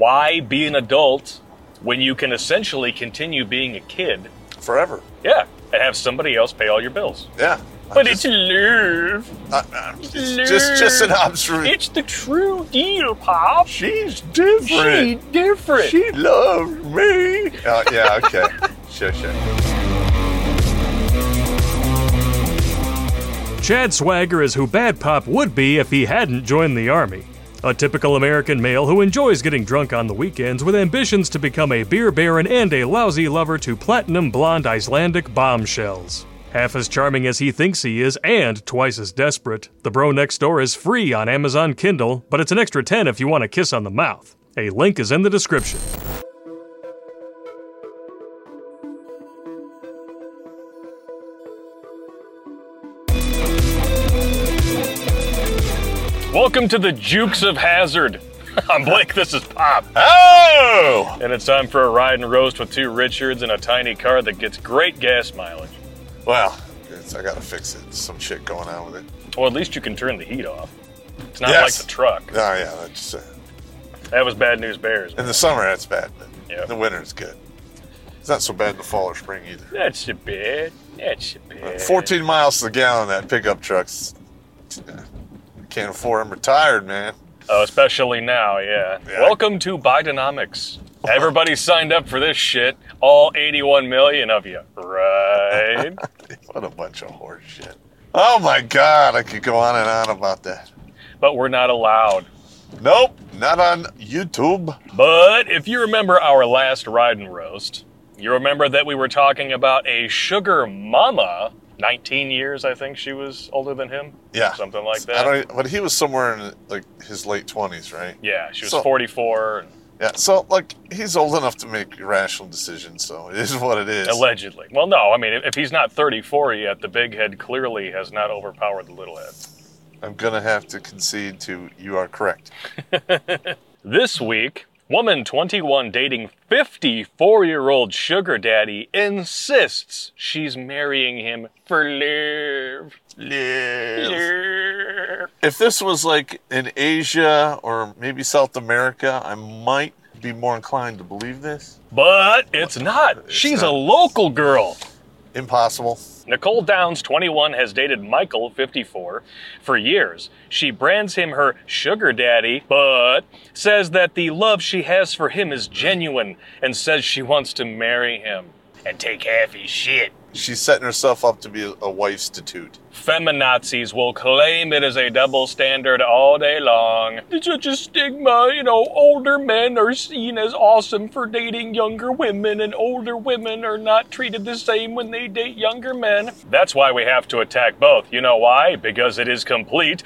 Why be an adult when you can essentially continue being a kid forever? Yeah, and have somebody else pay all your bills. Yeah. But it's love. Just an observation. It's the true deal, Pop. She's different. She's different. She loves me. Yeah, okay. Sure. Chad Swagger is who Bad Pop would be if he hadn't joined the Army. A typical American male who enjoys getting drunk on the weekends with ambitions to become a beer baron and a lousy lover to platinum blonde Icelandic bombshells. Half as charming as he thinks he is, and twice as desperate, The Bro Next Door is free on Amazon Kindle, but it's an extra $10 if you want a kiss on the mouth. A link is in the description. Welcome to the Jukes of Hazard. I'm Blake, this is Pop. Oh! And it's time for a ride and roast with two Richards in a tiny car that gets great gas mileage. Well, I gotta fix it. There's some shit going on with it. Well, at least you can turn the heat off. It's not like the truck. Oh, yeah, that's that was bad news bears. In the summer, that's bad, but yep. In the winter, it's good. It's not so bad in the fall or spring either. That's a bad. 14 miles to the gallon, that pickup truck's... Can't afford them. Retired, man. Oh, especially now, yeah. Welcome to Bidenomics. Everybody signed up for this shit. All 81 million of you, right? What a bunch of horse shit. Oh my God, I could go on and on about that. But we're not allowed. Nope, not on YouTube. But if you remember our last ride and roast, you remember that we were talking about a sugar mama. 19 years, I think she was older than him. Yeah. Something like that. But he was somewhere in like his late 20s, right? Yeah, she was 44. Yeah, so like he's old enough to make rational decisions, so it is what it is. Allegedly. Well, no, I mean, if he's not 34 yet, the big head clearly has not overpowered the little head. I'm going to have to concede to you are correct. This week, woman 21 dating 54-year-old sugar daddy insists she's marrying him for love. If this was like in Asia or maybe South America, I might be more inclined to believe this. But it's not. She's a local girl. Impossible. Nicole Downs, 21, has dated Michael, 54, for years. She brands him her sugar daddy, but says that the love she has for him is genuine and says she wants to marry him and take half his shit. She's setting herself up to be a wifestitute. Feminazis will claim it is a double standard all day long. It's such a stigma, older men are seen as awesome for dating younger women, and older women are not treated the same when they date younger men. That's why we have to attack both. You know why? Because it is complete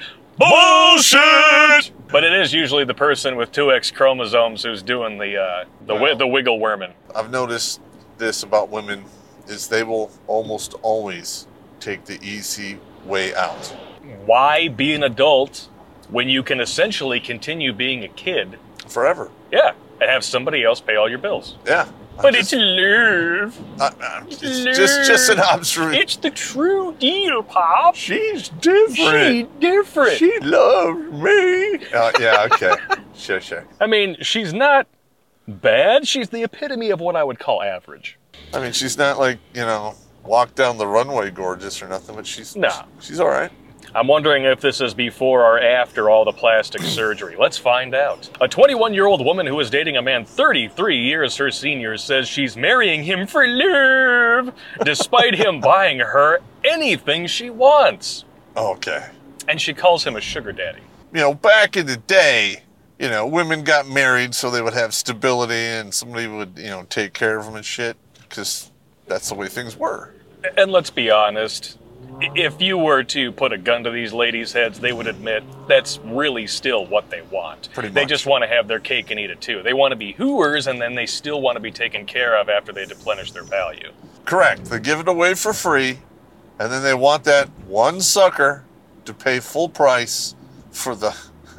bullshit! But it is usually the person with 2X chromosomes who's doing the wiggle worming. I've noticed this about women is they will almost always take the easy way out. Why be an adult when you can essentially continue being a kid? Forever. Yeah, and have somebody else pay all your bills. Yeah. But it's love. It's just an observation. It's the true deal, Pop. She's different. She's different. She loves me. Yeah, okay. Sure. I mean, she's not bad. She's the epitome of what I would call average. I mean, she's not like, walk down the runway gorgeous or nothing, but she's all right. I'm wondering if this is before or after all the plastic surgery. Let's find out. A 21-year-old woman who is dating a man 33 years her senior says she's marrying him for love, despite him buying her anything she wants. Okay. And she calls him a sugar daddy. Back in the day, women got married so they would have stability and somebody would, take care of them and shit, because that's the way things were. And let's be honest, if you were to put a gun to these ladies' heads, they would admit that's really still what they want. Pretty much. They just want to have their cake and eat it too. They want to be hooers, and then they still want to be taken care of after they deplenish their value. Correct. They give it away for free, and then they want that one sucker to pay full price for the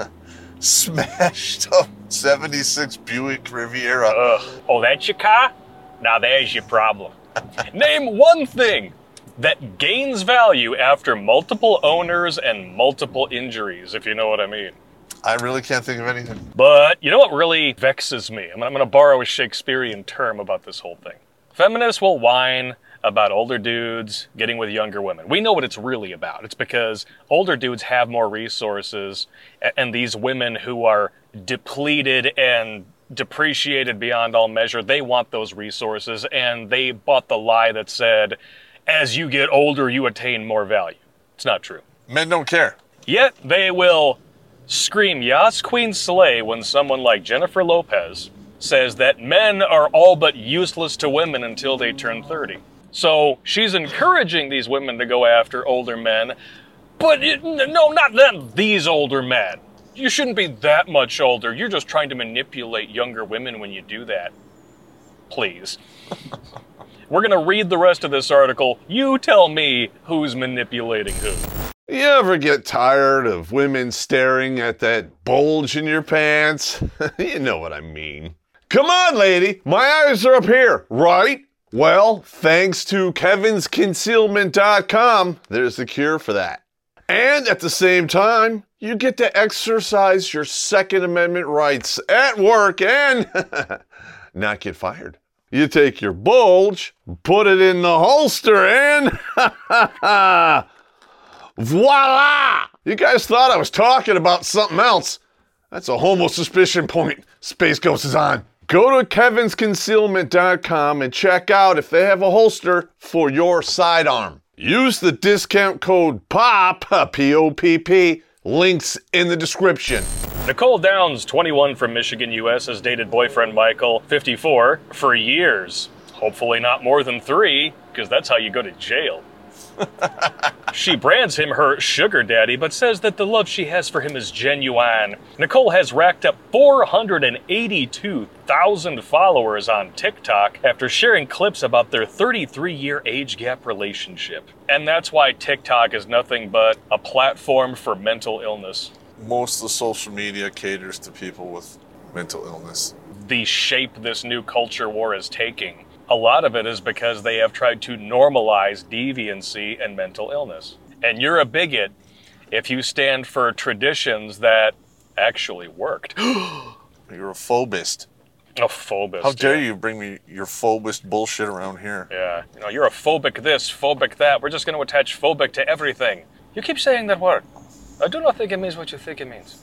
smashed up 76 Buick Riviera. Oh, that's your car? Now there's your problem. Name one thing that gains value after multiple owners and multiple injuries, if you know what I mean. I really can't think of anything. But you know what really vexes me? I'm going to borrow a Shakespearean term about this whole thing. Feminists will whine about older dudes getting with younger women. We know what it's really about. It's because older dudes have more resources, and these women who are depleted and depreciated beyond all measure, they want those resources, and they bought the lie that said, as you get older, you attain more value. It's not true. Men don't care. Yet they will scream Yas Queen Slay when someone like Jennifer Lopez says that men are all but useless to women until they turn 30. So she's encouraging these women to go after older men, but no, not these older men. You shouldn't be that much older. You're just trying to manipulate younger women when you do that. Please. We're going to read the rest of this article. You tell me who's manipulating who. You ever get tired of women staring at that bulge in your pants? You know what I mean. Come on, lady. My eyes are up here, right? Well, thanks to kevinsconcealment.com, there's the cure for that. And at the same time, you get to exercise your Second Amendment rights at work and not get fired. You take your bulge, put it in the holster, and voila! You guys thought I was talking about something else. That's a homo suspicion point. Space Ghost is on. Go to kevinsconcealment.com and check out if they have a holster for your sidearm. Use the discount code POP, P-O-P-P, links in the description. Nicole Downs, 21, from Michigan, U.S., has dated boyfriend Michael, 54, for years. Hopefully not more than 3, because that's how you go to jail. She brands him her sugar daddy, but says that the love she has for him is genuine. Nicole has racked up 482,000 followers on TikTok after sharing clips about their 33-year age gap relationship. And that's why TikTok is nothing but a platform for mental illness. Most of the social media caters to people with mental illness. The shape this new culture war is taking, a lot of it is because they have tried to normalize deviancy and mental illness. And you're a bigot if you stand for traditions that actually worked. You're a phobist. A phobist. How dare you bring me your phobist bullshit around here? Yeah, you're a phobic this, phobic that. We're just going to attach phobic to everything. You keep saying that word. I do not think it means what you think it means.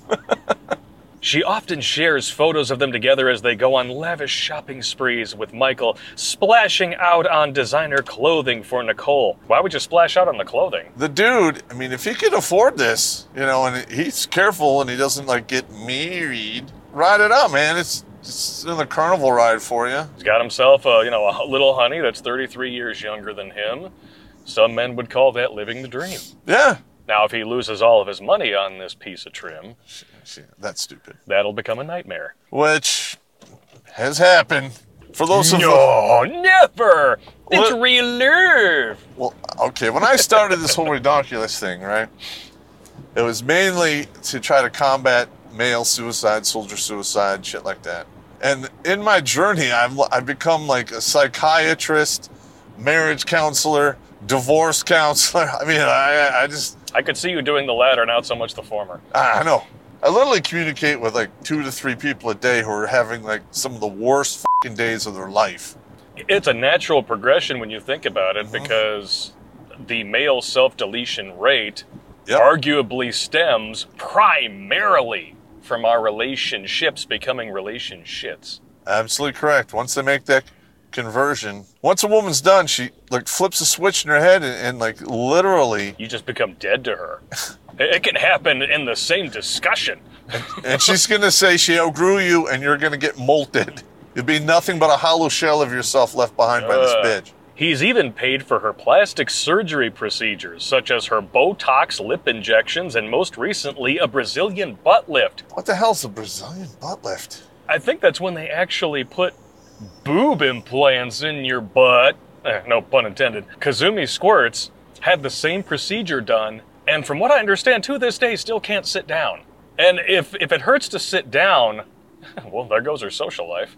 She often shares photos of them together as they go on lavish shopping sprees, with Michael splashing out on designer clothing for Nicole. Why would you splash out on the clothing? The dude, I mean, if he could afford this, and he's careful and he doesn't get married, ride it out, man. It's in the carnival ride for you. He's got himself a little honey that's 33 years younger than him. Some men would call that living the dream. Yeah. Now, if he loses all of his money on this piece of trim, that's stupid. That'll become a nightmare. Which has happened. For those of No, never! It's real love! Well, okay, when I started this whole Redonkulous thing, right, it was mainly to try to combat male suicide, soldier suicide, shit like that. And in my journey, I've become like a psychiatrist, marriage counselor, divorce counselor. I mean, I could see you doing the latter, not so much the former. I know. I literally communicate with 2 to 3 people a day who are having some of the worst fucking days of their life. It's a natural progression when you think about it, because the male self-deletion rate arguably stems primarily from our relationships becoming relationships. Absolutely correct. Once they make that conversion, once a woman's done, she flips a switch in her head and literally, you just become dead to her. It can happen in the same discussion. And she's gonna say she outgrew you, and you're gonna get molted. You'll be nothing but a hollow shell of yourself left behind by this bitch. He's even paid for her plastic surgery procedures, such as her Botox lip injections and most recently a Brazilian butt lift. What the hell's a Brazilian butt lift? I think that's when they actually put boob implants in your butt. No pun intended. Kazumi Squirts had the same procedure done, and from what I understand, to this day, still can't sit down. And if it hurts to sit down, well, there goes her social life.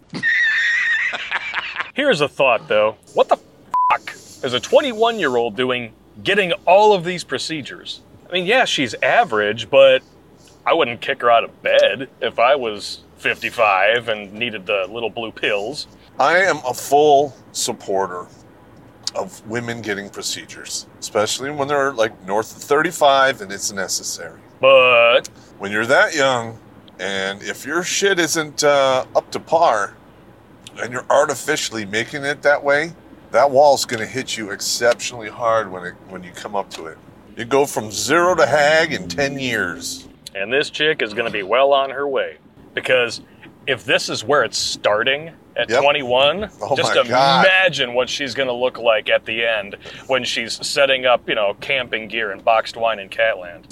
Here's a thought, though. What the fuck is a 21-year-old doing getting all of these procedures? I mean, yeah, she's average, but I wouldn't kick her out of bed if I was 55 and needed the little blue pills. I am a full supporter of women getting procedures, especially when they're like north of 35 and it's necessary. But When you're that young, and if your shit isn't up to par, and you're artificially making it that way, that wall's going to hit you exceptionally hard when you come up to it. You go from 0 to hag in 10 years. and this chick is going to be well on her way. Because if this is where it's starting at Yep. 21, Oh just my God. imagine what she's going to look like at the end when she's setting up, camping gear and boxed wine in Catland.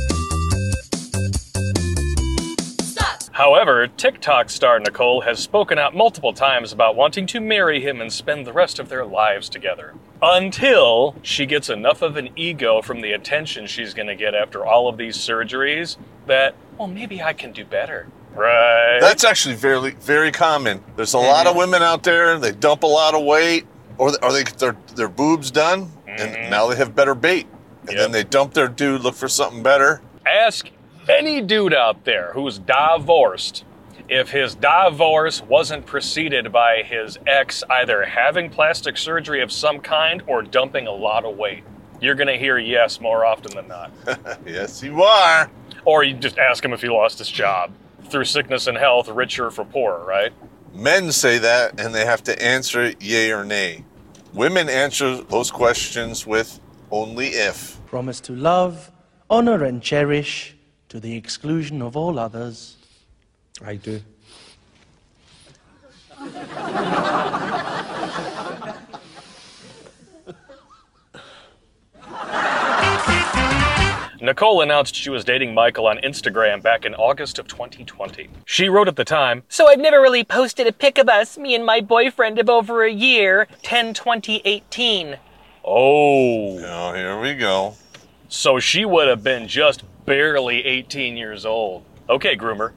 However, TikTok star Nicole has spoken out multiple times about wanting to marry him and spend the rest of their lives together. Until she gets enough of an ego from the attention she's going to get after all of these surgeries that, well, maybe I can do better. Right? That's actually very, very common. There's a lot of women out there, they dump a lot of weight, or they get their boobs done, and now they have better bait. And Yep. then they dump their dude, look for something better. Ask any dude out there who's divorced if his divorce wasn't preceded by his ex either having plastic surgery of some kind or dumping a lot of weight. You're going to hear yes more often than not. Yes, you are. Or you just ask him if he lost his job. Through sickness and health, richer for poorer, right? Men say that, and they have to answer it yay or nay. Women answer those questions with only if. Promise to love, honor, and cherish to the exclusion of all others. I do. Nicole announced she was dating Michael on Instagram back in August of 2020. She wrote at the time, So I've never really posted a pic of us, me and my boyfriend of over a year, 10/20/18. oh, Oh, here we go. so she would have been just barely 18 years old. Okay, groomer.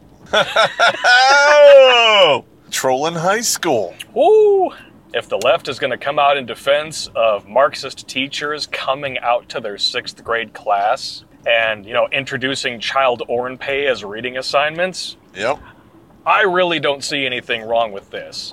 Oh! Trolling high school. Woo! If the left is going to come out in defense of Marxist teachers coming out to their 6th grade class and, introducing child orn pay as reading assignments, Yep. I really don't see anything wrong with this.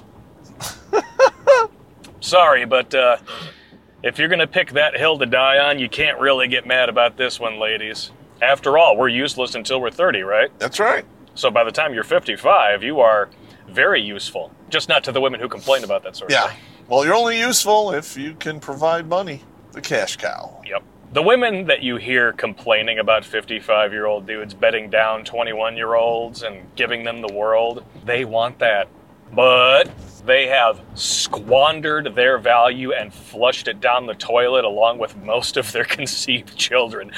Sorry, but if you're going to pick that hill to die on, you can't really get mad about this one, ladies. After all, we're useless until we're 30, right? That's right. So by the time you're 55, you are very useful. Just not to the women who complain about that sort of Yeah. thing. Well, you're only useful if you can provide money. The cash cow. Yep. The women that you hear complaining about 55-year-old dudes bedding down 21-year-olds and giving them the world, they want that. But they have squandered their value and flushed it down the toilet along with most of their conceived children.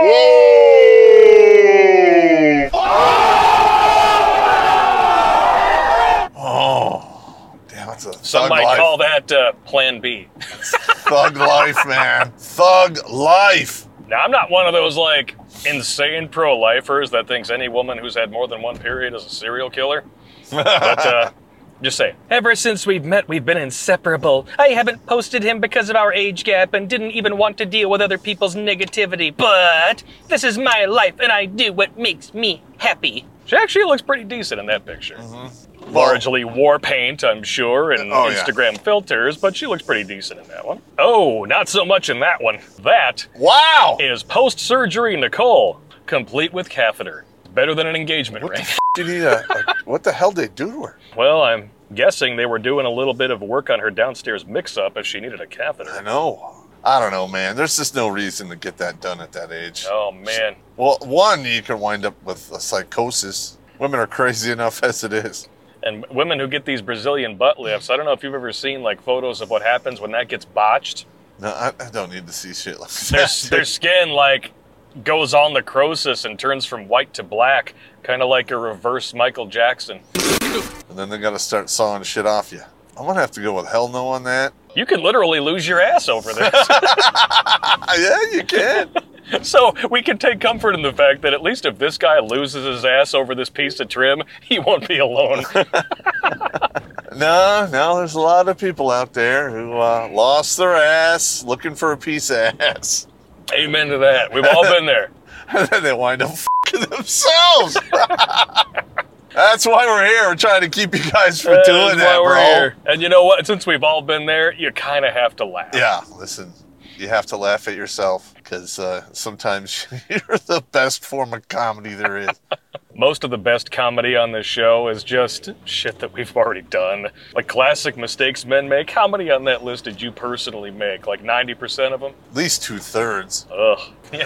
Oh, damn, that's a Some thug might life. call that Plan B. Thug life, man. Thug life. Now, I'm not one of those, insane pro-lifers that thinks any woman who's had more than one period is a serial killer. But, just say, Ever since we've met, we've been inseparable. I haven't posted him because of our age gap and didn't even want to deal with other people's negativity. But this is my life and I do what makes me happy. she actually looks pretty decent in that picture. Largely war paint, I'm sure, and Oh, yeah. Instagram filters, but she looks pretty decent in that one. Oh, not so much in that one. That Wow. is post-surgery Nicole, complete with catheter. Better than an engagement What ring. the f*** did he, what the hell did they do to her? Well, I'm guessing they were doing a little bit of work on her downstairs mix-up if she needed a I catheter. know. I don't know, man. There's just no reason to get that done at that age. Oh, man. Well, one, you can wind up with a psychosis. Women are crazy enough as it is. And women who get these Brazilian butt lifts, I don't know if you've ever seen, photos of what happens when that gets botched. No, I don't need to see shit like Their that. skin goes on necrosis and turns from white to black, kind of like a reverse Michael Jackson. And then they got to start sawing shit off you. I'm going to have to go with hell no on that. You could literally lose your ass over this. Yeah, you can. So we can take comfort in the fact that at least if this guy loses his ass over this piece of trim, he won't be alone. No, there's a lot of people out there who lost their ass looking for a piece of ass. Amen to that. We've all been there. And then they wind up fucking themselves. That's why we're here. We're trying to keep you guys from doing that, we're bro. here. And you know what? Since we've all been there, you kind of have to laugh. Yeah, listen, you have to laugh at yourself because sometimes you're the best form of comedy there is. Most of the best comedy on this show is just shit that we've already done. Like classic mistakes men make. How many on that list did you personally make? Like 90% of them? At least 2/3. Ugh. Yeah.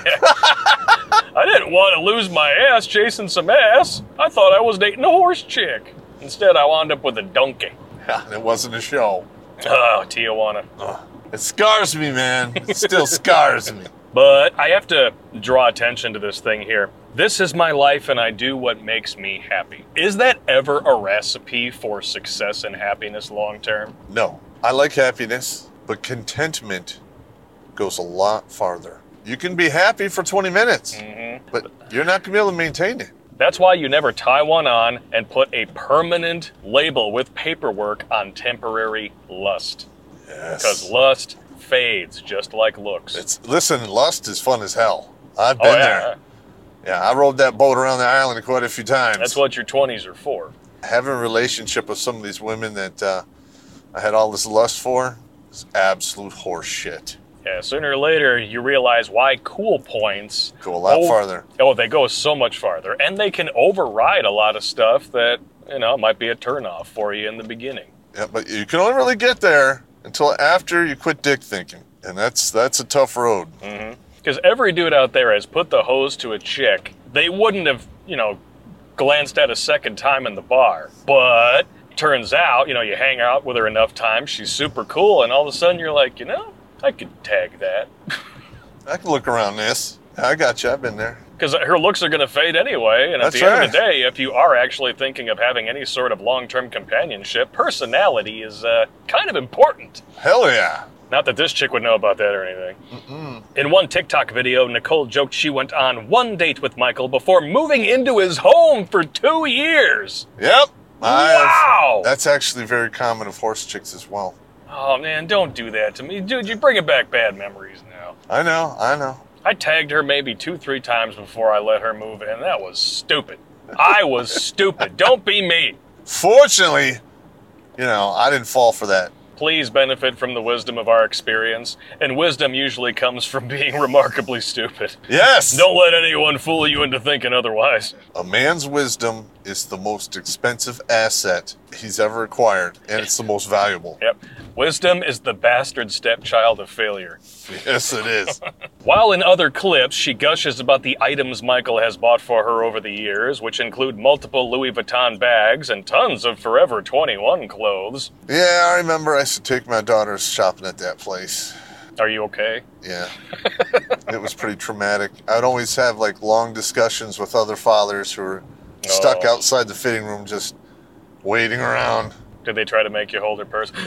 I didn't want to lose my ass chasing some ass. I thought I was dating a horse chick. Instead, I wound up with a donkey. Yeah, and it wasn't a show. Oh, Tijuana. It scars me, man. It still scars me. But I have to draw attention to this thing here. This is my life and I do what makes me happy. Is that ever a recipe for success and happiness long term? No, I like happiness, but contentment goes a lot farther. You can be happy for 20 minutes, but you're not going to be able to maintain it. That's why you never tie one on and put a permanent label with paperwork on temporary lust. Yes. Because lust fades just like looks. Listen, lust is fun as hell. I've been there. Yeah, I rode that boat around the island quite a few times. That's what your 20s are for. Having a relationship with some of these women that I had all this lust for is absolute horse shit. Yeah, sooner or later, you realize why cool points Go a lot farther. Oh, they go so much farther. And they can override a lot of stuff that, might be a turnoff for you in the beginning. Yeah, but you can only really get there until after you quit dick thinking. And that's a tough road. Because every dude out there has put the hose to a chick. They wouldn't have, glanced at a second time in the bar. But turns out, you hang out with her enough times, she's super cool, and all of a sudden you're like, I could tag that. I can look around this. I got you. I've been there. Because her looks are going to fade anyway, and at That's the end right. of the day, if you are actually thinking of having any sort of long-term companionship, personality is kind of important. Hell yeah. Not that this chick would know about that or anything. In one TikTok video, Nicole joked she went on one date with Michael before moving into his home for 2 years. Yep. Wow! That's actually very common of horse chicks as well. Oh, man, don't do that to me. Dude, you're bringing back bad memories now. I know. I tagged her maybe 2-3 times before I let her move in. That was stupid. I was stupid. Don't be me. Fortunately, I didn't fall for that. Please benefit from the wisdom of our experience, and wisdom usually comes from being remarkably stupid. Yes! Don't let anyone fool you into thinking otherwise. A man's wisdom is the most expensive asset he's ever acquired, and it's the most valuable. Yep. Wisdom is the bastard stepchild of failure. Yes, it is. While in other clips, she gushes about the items Michael has bought for her over the years, which include multiple Louis Vuitton bags and tons of Forever 21 clothes. Yeah, I remember I used to take my daughters shopping at that place. Are you okay? Yeah. It was pretty traumatic. I'd always have long discussions with other fathers who were stuck outside the fitting room just waiting around. Did they try to make you hold her purse?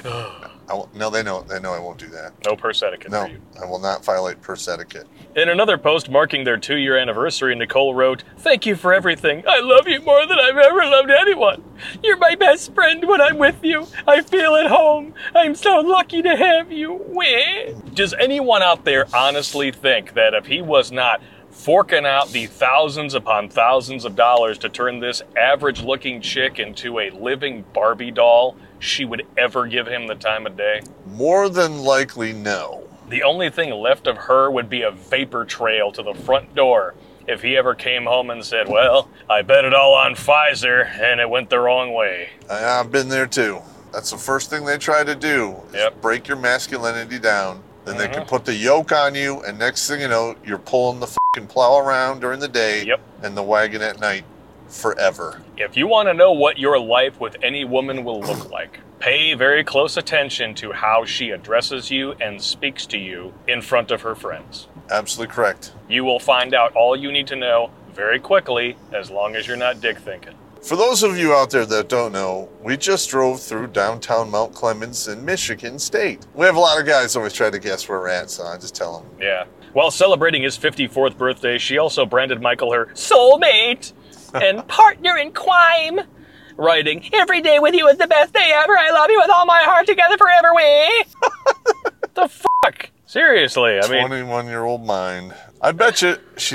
No, they know I won't do that. No purse etiquette No, for you. I will not violate purse etiquette. In another post marking their 2-year anniversary, Nicole wrote, "Thank you for everything. I love you more than I've ever loved anyone. You're my best friend when I'm with you. I feel at home. I'm so lucky to have you." Weh. Does anyone out there honestly think that if he was not forking out the thousands upon thousands of dollars to turn this average-looking chick into a living Barbie doll, she would ever give him the time of day? More than likely, no. The only thing left of her would be a vapor trail to the front door if he ever came home and said, "Well, I bet it all on Pfizer, and it went the wrong way." I've been there too. That's the first thing they try to do, is Yep. break your masculinity down. Then they can put the yoke on you, and next thing you know, you're pulling the fucking plow around during the day Yep. and the wagon at night forever. If you want to know what your life with any woman will look like, pay very close attention to how she addresses you and speaks to you in front of her friends. Absolutely correct. You will find out all you need to know very quickly, as long as you're not dick thinking. For those of you out there that don't know, we just drove through downtown Mount Clemens in Michigan State. We have a lot of guys always try to guess where we're at, so I just tell them. Yeah. While celebrating his 54th birthday, she also branded Michael her soulmate and partner in crime, writing, "Every day with you is the best day ever. I love you with all my heart. Together forever, we." The fuck? Seriously, I mean, 21-year-old mind. I bet you she's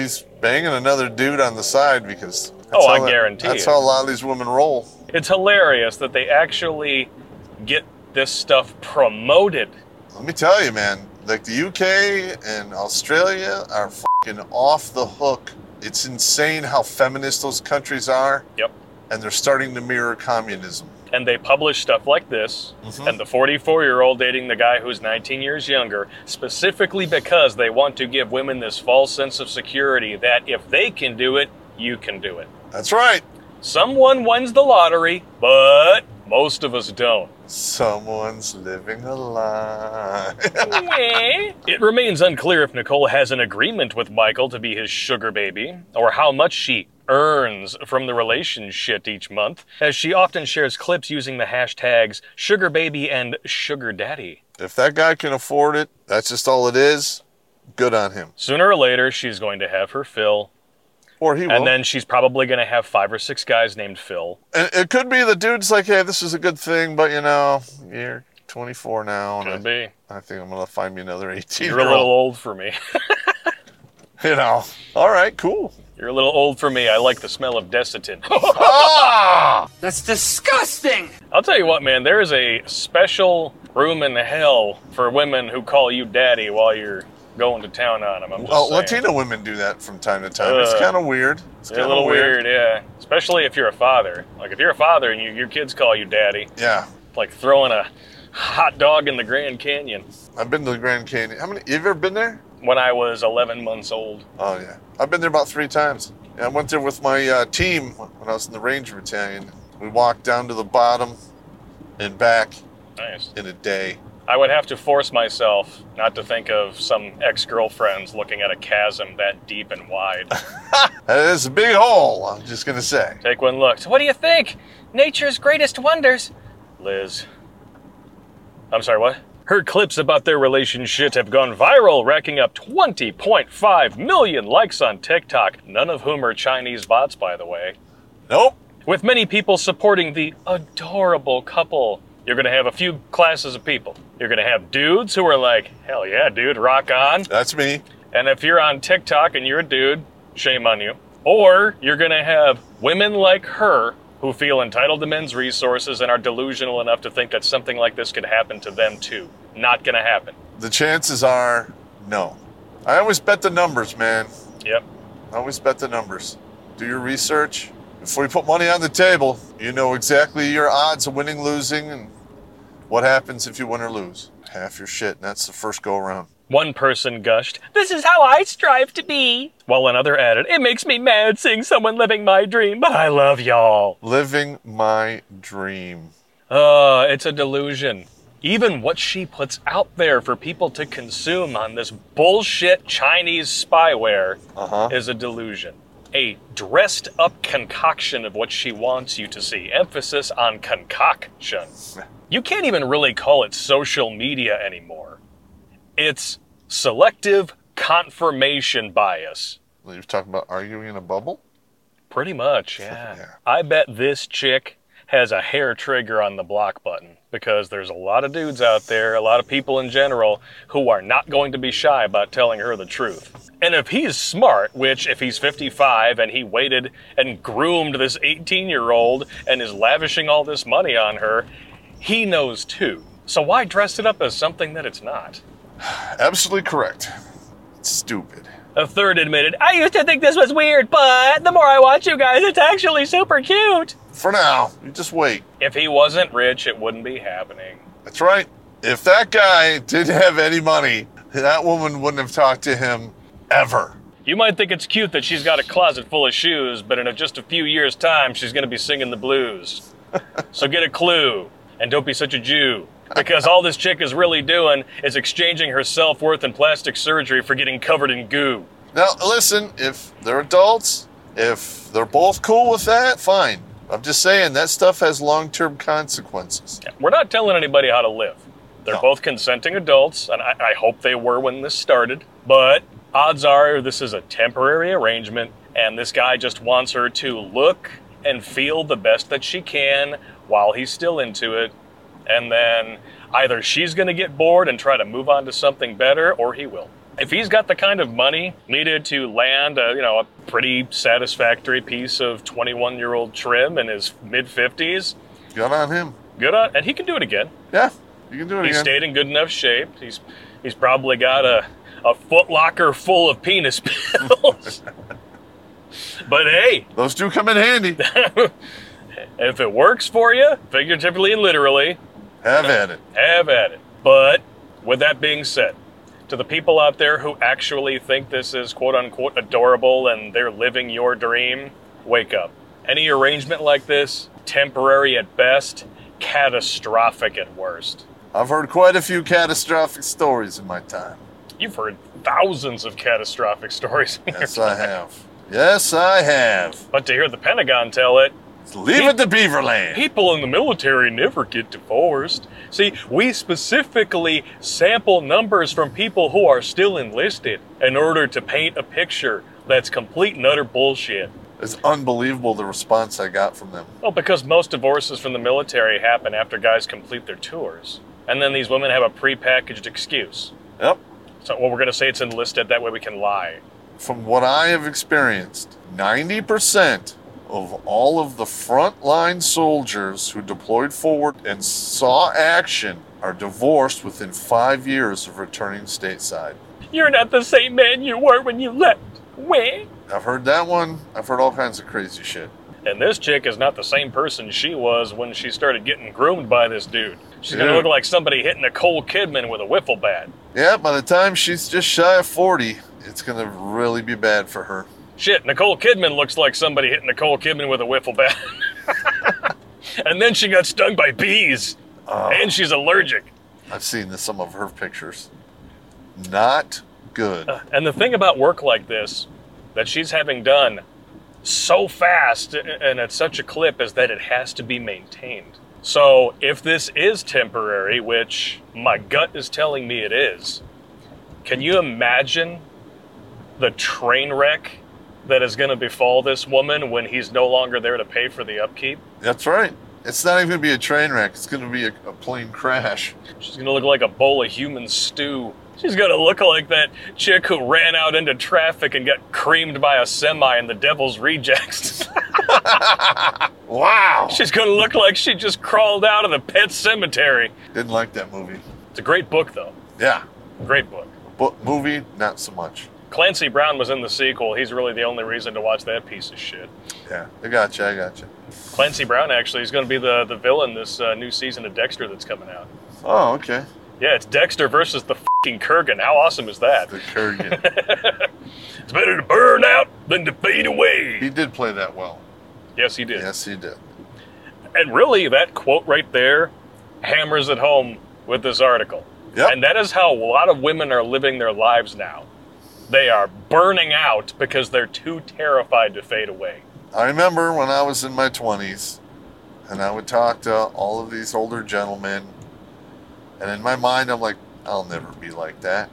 banging another dude on the side because I guarantee that's it. how a lot of these women roll. It's hilarious that they actually get this stuff promoted. Let me tell you, man, like the UK and Australia are fucking off the hook. It's insane how feminist those countries are. Yep. And they're starting to mirror communism. And they publish stuff like this, and the 44-year-old dating the guy who's 19 years younger, specifically because they want to give women this false sense of security that if they can do it, you can do it. That's right. Someone wins the lottery, but most of us don't. Someone's living a lie. It remains unclear if Nicole has an agreement with Michael to be his sugar baby, or how much she earns from the relationship each month, as she often shares clips using the hashtags sugar baby and sugar daddy. If that guy can afford it, that's just all it is. Good on him. Sooner or later, she's going to have her fill. Or he will. And then she's probably going to have 5 or 6 guys named Phil. And it could be the dude's like, hey, this is a good thing, but you're 24 now. And Could be. I think I'm going to find me another 18 You're a little old for me. All right, cool. You're a little old for me. I like the smell of Desitin. That's disgusting! I'll tell you what, man. There is a special room in hell for women who call you daddy while you're going to town on them. I'm just saying. Latino women do that from time to time. It's kind of weird. It's a little weird, yeah. Especially if you're a father. Like, if you're a father and your kids call you daddy. Yeah. It's like throwing a hot dog in the Grand Canyon. I've been to the Grand Canyon. You've ever been there? When I was 11 months old. Oh, yeah. I've been there about 3 times. Yeah, I went there with my team when I was in the Ranger Battalion. We walked down to the bottom and back in a day. I would have to force myself not to think of some ex-girlfriends looking at a chasm that deep and wide. That is a big hole, I'm just going to say. Take one look. So what do you think? Nature's greatest wonders. Liz. I'm sorry, what? Her clips about their relationship have gone viral, racking up 20.5 million likes on TikTok, none of whom are Chinese bots, by the way. Nope. With many people supporting the adorable couple. You're going to have a few classes of people. You're going to have dudes who are like, hell yeah, dude, rock on. That's me. And if you're on TikTok and you're a dude, shame on you. Or you're going to have women like her who feel entitled to men's resources and are delusional enough to think that something like this could happen to them too. Not going to happen. The chances are no. I always bet the numbers, man. Yep. I always bet the numbers. Do your research. Before you put money on the table, you know exactly your odds of winning, losing, and what happens if you win or lose. Half your shit, and that's the first go around. One person gushed, This is how I strive to be. while another added, it makes me mad seeing someone living my dream, but I love y'all. Living my dream. It's a delusion. Even what she puts out there for people to consume on this bullshit Chinese spyware is a delusion. A dressed up concoction of what she wants you to see. Emphasis on concoction. You can't even really call it social media anymore. It's selective confirmation bias. You're talking about arguing in a bubble? Pretty much, yeah. Yeah. I bet this chick has a hair trigger on the block button because there's a lot of dudes out there, a lot of people in general, who are not going to be shy about telling her the truth. And if he's smart, which if he's 55 and he waited and groomed this 18-year-old and is lavishing all this money on her, he knows too. So why dress it up as something that it's not? Absolutely correct. It's stupid. A third admitted, I used to think this was weird, but the more I watch you guys, it's actually super cute. For now, you just wait. if he wasn't rich, it wouldn't be happening. That's right. If that guy didn't have any money, that woman wouldn't have talked to him ever. You might think it's cute that she's got a closet full of shoes, but in just a few years' time, she's going to be singing the blues. So get a clue, and don't be such a Jew. Because all this chick is really doing is exchanging her self-worth and plastic surgery for getting covered in goo. Now, listen, if they're adults, if they're both cool with that, fine. I'm just saying, that stuff has long-term consequences. We're not telling anybody how to live. They're No. both consenting adults, and I hope they were when this started. But odds are this is a temporary arrangement, and this guy just wants her to look and feel the best that she can while he's still into it. And then either she's going to get bored and try to move on to something better, or he will. If he's got the kind of money needed to land a pretty satisfactory piece of 21-year-old trim in his mid-50s, Good on him. and he can do it again. Yeah, you can do it He again. stayed in good enough shape. He's probably got a Foot Locker full of penis pills. But hey, Those do come in handy. if it works for you, figuratively and literally, Have at it. have at it. But with that being said, to the people out there who actually think this is quote-unquote adorable and they're living your dream, wake up. Any arrangement like this, temporary at best, catastrophic at worst. I've heard quite a few catastrophic stories in my time. You've heard thousands of catastrophic stories in your Yes, I have. Yes, I have. But to hear the Pentagon tell it, Leave it to Beaverland. people in the military never get divorced. See, we specifically sample numbers from people who are still enlisted in order to paint a picture that's complete and utter bullshit. It's unbelievable the response I got from them. Well, because most divorces from the military happen after guys complete their tours. And then these women have a prepackaged excuse. Yep. So, well, we're going to say it's enlisted, that way we can lie. From what I have experienced, 90% of all of the frontline soldiers who deployed forward and saw action are divorced within 5 years of returning stateside. You're not the same man you were when you left. Where? I've heard that one. I've heard all kinds of crazy shit. And this chick is not the same person she was when she started getting groomed by this dude. She's going to Yeah. look like somebody hitting Nicole Kidman with a wiffle bat. Yeah, by the time she's just shy of 40, it's going to really be bad for her. Shit, Nicole Kidman looks like somebody hitting Nicole Kidman with a wiffle bat. And then she got stung by bees. And she's allergic. I've seen some of her pictures. Not good. And the thing about work like this that she's having done so fast and at such a clip is that it has to be maintained. So if this is temporary, which my gut is telling me it is, can you imagine the train wreck that is going to befall this woman when he's no longer there to pay for the upkeep? That's right. It's not even going to be a train wreck. It's going to be a plane crash. She's going to look like a bowl of human stew. She's going to look like that chick who ran out into traffic and got creamed by a semi in The Devil's Rejects. Wow. She's going to look like she just crawled out of the Pet Cemetery. Didn't like that movie. It's a great book, though. Yeah. Great book. But movie, not so much. Clancy Brown was in the sequel. He's really the only reason to watch that piece of shit. Yeah. I gotcha. Clancy Brown, actually, is going to be the villain this new season of Dexter that's coming out. Oh, okay. Yeah, it's Dexter versus the fucking Kurgan. How awesome is that? The Kurgan. It's better to burn out than to fade away. He did play that well. Yes, he did. Yes, he did. And really, that quote right there hammers it home with this article. Yep. And that is how a lot of women are living their lives now. They are burning out because they're too terrified to fade away. I remember when I was in my 20s, and I would talk to all of these older gentlemen, and in my mind, I'm like, I'll never be like that.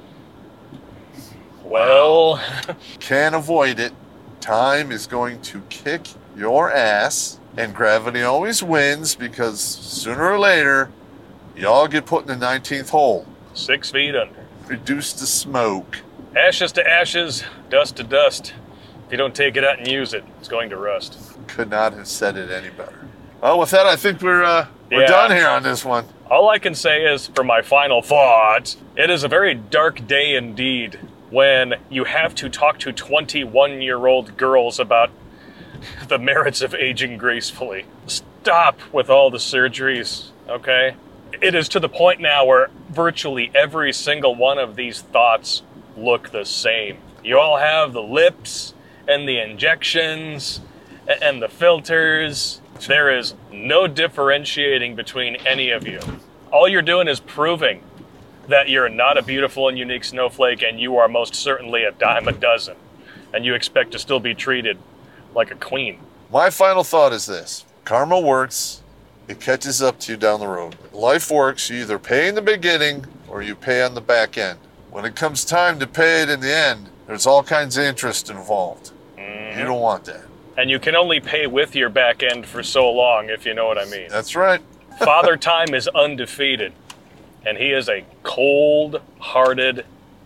Well, Can't avoid it. Time is going to kick your ass, and gravity always wins because sooner or later, y'all get put in the 19th hole. 6 feet under. Reduced to smoke. Ashes to ashes, dust to dust. If you don't take it out and use it, it's going to rust. Could not have said it any better. Well, with that, I think we're Yeah. done here on this one. All I can say is, for my final thought, it is a very dark day indeed when you have to talk to 21-year-old girls about the merits of aging gracefully. Stop with all the surgeries, okay? It is to the point now where virtually every single one of these thoughts look the same. You all have the lips and the injections and the filters. There is no differentiating between any of you. All you're doing is proving that you're not a beautiful and unique snowflake, and you are most certainly a dime a dozen. And you expect to still be treated like a queen. My final thought is this. Karma works. It catches up to you down the road. Life works. You either pay in the beginning or you pay on the back end. When it comes time to pay it in the end, there's all kinds of interest involved. You don't want that. And you can only pay with your back end for so long, if you know what I mean. That's right. Father Time is undefeated, and he is a cold-hearted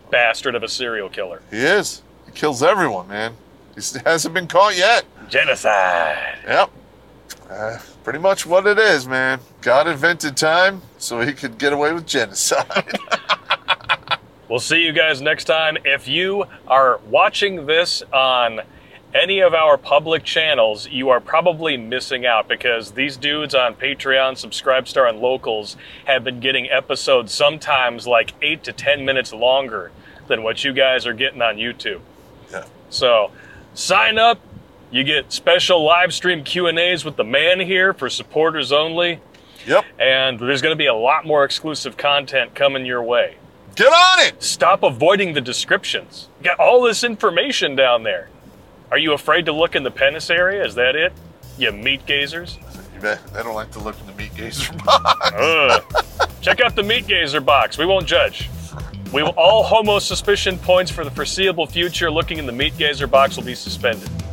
bastard of a serial killer. He is. He kills everyone, man. He hasn't been caught yet. Genocide. Yep. Pretty much what it is, man. God invented time so he could get away with genocide. We'll see you guys next time. If you are watching this on any of our public channels, you are probably missing out because these dudes on Patreon, Subscribestar, and Locals have been getting episodes sometimes like 8 to 10 minutes longer than what you guys are getting on YouTube. Yeah. So sign up. You get special live stream Q&As with the man here for supporters only. Yep. And there's going to be a lot more exclusive content coming your way. Get on it! Stop avoiding the descriptions. You got all this information down there. Are you afraid to look in the penis area? Is that it? You meat gazers? You bet. I don't like to look in the meat gazer box. Check out the meat gazer box. We won't judge. We will all homo suspicion points for the foreseeable future looking in the meat gazer box will be suspended.